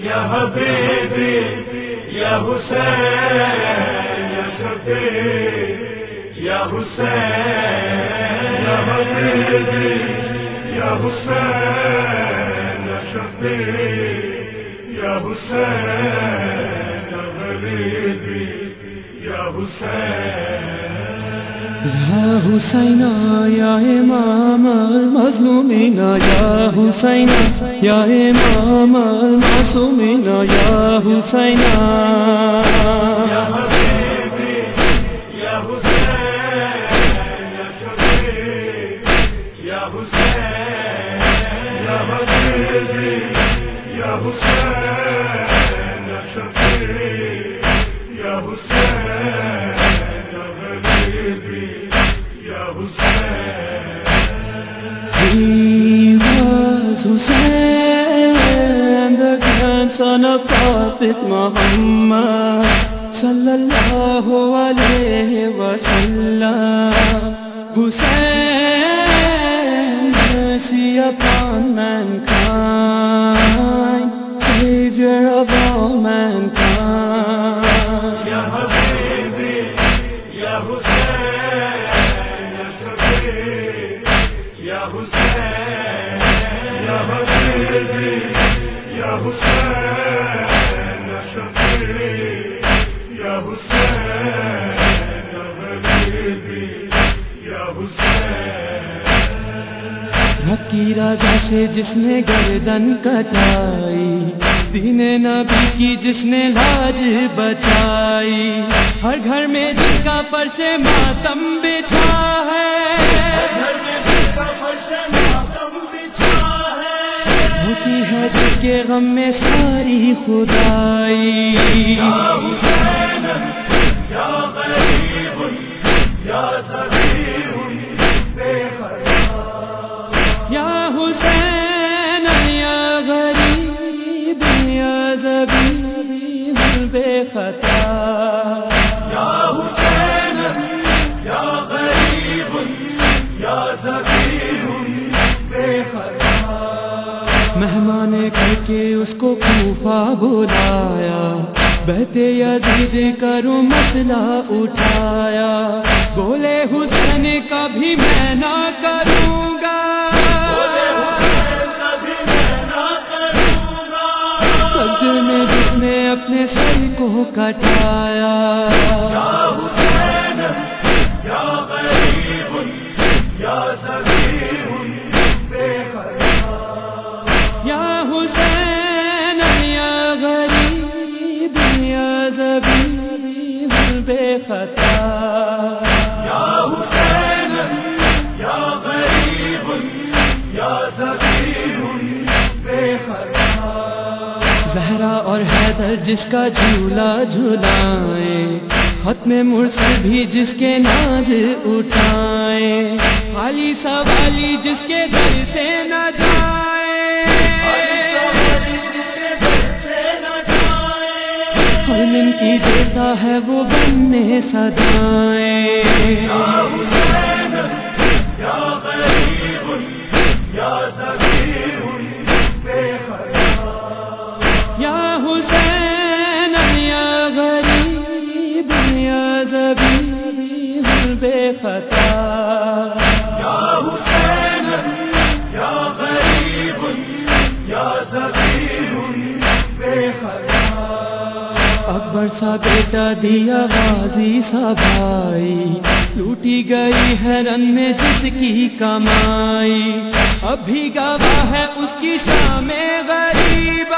یا حبیبی یا حسین یا شفیع یا حسین یا حبیبی یا حسین یا شفیع یا حسین یا حبیبی یا حسین یا حسین یا امام المظلومین یا حسین یا امام المعصومین یا حسین یا حبیبی یا حسین یا شفیع یا حسین یا حبیبی یا حسین یا شفیع یا حسین He was Hussein, the grandson of Prophet Muhammad sallallahu alayhi wa sallam. Hussein, mercy upon mankind, savior of all mankind. Ya Habibi, Ya Hussein, Ya Shafiq, Ya Hussein, Ya Habibi, Ya Hussein, Ya Shafiq, Ya Hussein, Ya Habibi, Ya Hussein. مکی راجا سے جس نے گردن کٹائی، دین نبی کی جس نے لاج بچائی، ہر گھر میں جس کا فرش ماتم بچھا ہے، ہوتی ہے جس کے غم میں ساری خدائی. یا حسین یا غریب یا ذبیح بے خیال، یا حسین یا غریب یا ذبیح بے خطا. یا حسین یا غریب یا ذبیح بے خیال. مہمان کر کے اس کو کوفہ بلایا، بیت یزید کروں مسئلہ اٹھایا، بولے حسین کبھی میں نہ کروں گا، سجدے میں جس نے اپنے سر کو کٹایا. یا حسین یا غریب یا ذبیح بے خیال. یا حسین یا غریب یا ذبیح بے خطا. یا حسین یا غریب یا ذبیح بے خیال. زہرا اور حیدر جس کا جھولا جھلائے، ختم مرسل بھی جس کے ناز اٹھائے، خالی سوالی جس کے گھر سے نہ جائے، ہر من کی دیتا ہے وہ بننے صدائیں. یا حسین یا غریب یا ذبیح بے خیال. یا حسین یا غریب یا ذبیح بے خطا. یا حسین یا غریب یا ذبیح بے خیال. اکبر سا بیٹا دیا غازی سا بھائی، لوٹی گئی ہے رن میں جس کی کمائی، اب بھی گواہ ہے اس کی شام غریبا،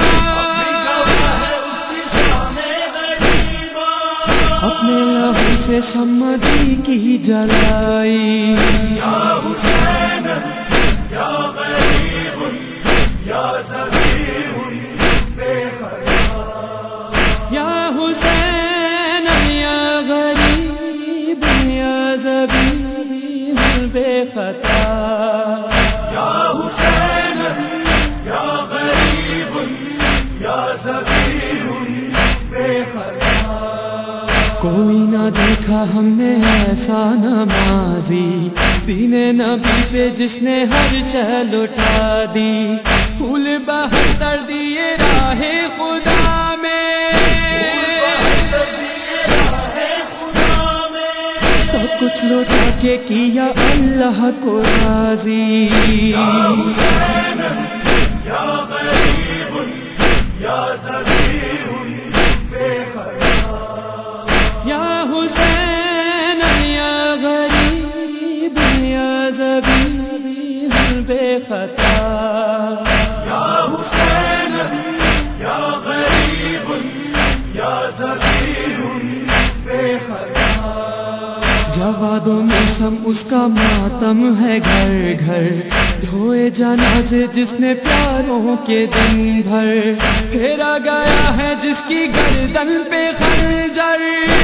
اپنے لہو سے سمدی کی جلائی. یا حسین یا غریب یا ذبیح بے خیال. یا حسین یا غریب یا ذبیح بے خطا. یا حسین یا غریب یا ذبیح بے خیال. کوئی نہ دیکھا ہم نے ایسا نمازی، دین نبی پہ جس نے ہر شے لٹا دی، پھول بہتر دیے راہ کے کیا اللہ کو راضی. یا حسین یا غریب یا ذلیل بے خیال. یا حسین یا غریب یا ذلیل بے خطا. یا حسین یا غریب یا ذلیل بے خیال. جواد و موسم اس کا ماتم ہے گھر گھر، دھوئے جنازے جس نے پیاروں کے دن بھر، پھیرا گیا ہے جس کی گردن پہ خنجر،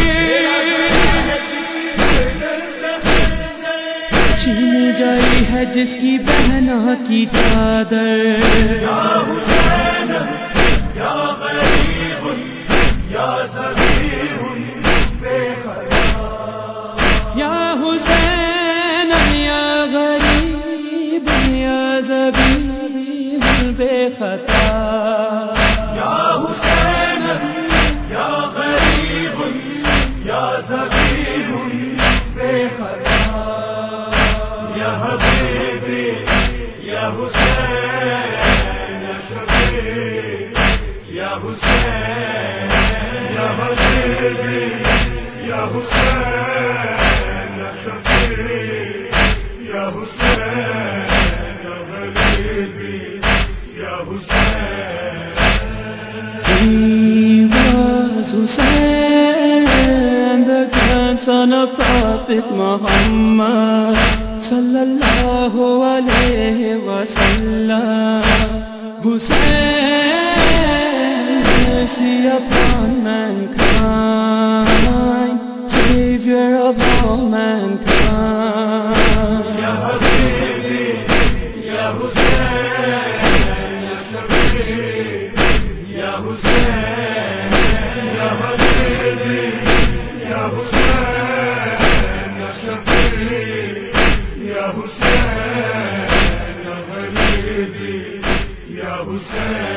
چھینی گئی ہے جس کی بہنا کی چادر. یا حسین یا غریب یا ذلیل بے خیال. یا حسین یا غریب یا ذلیل بے خطا. یا حسین یا غریب یا ذلیل بے خیال. یا حبیبی یا حسین یا شفیع یا حسین یا حبیبی یا حسین یا شفیع یا حسین یا حبیبی یا حسین. He was Hussein, the grandson of Prophet Muhammad sallallahu alayhi wa sallam. Hussein, mercy upon mankind, savior of all mankind. Ya Habibi, Ya Hussein, Ya Shafiq, Ya Hussein, Ya Habibi, Ya Hussein, Ya Shafiq, Ya Hussein, Ya Habibi, Ya Hussein.